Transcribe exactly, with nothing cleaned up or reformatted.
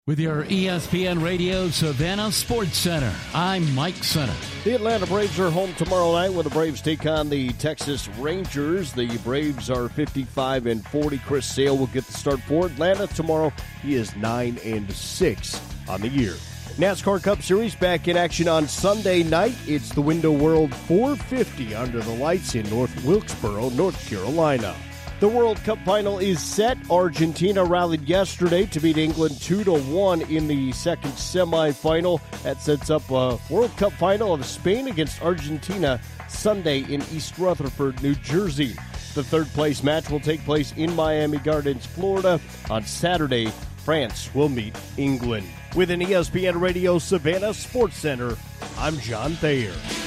With your E S P N Radio Savannah Sports Center, I'm Mike Center. The Atlanta Braves are home tomorrow night when the Braves take on the Texas Rangers. The Braves are fifty-five and forty. Chris Sale will get the start for Atlanta tomorrow. He is nine and six on the year. NASCAR Cup Series back in action on Sunday night. It's the Window World four fifty under the lights in North Wilkesboro, North Carolina. The World Cup final is set. Argentina rallied yesterday to beat England two to one in the second semifinal. That sets up a World Cup final of Spain against Argentina Sunday in East Rutherford, New Jersey. The third-place match will take place in Miami Gardens, Florida. On Saturday, France will meet England. With an E S P N Radio Savannah Sports Center, I'm John Thayer.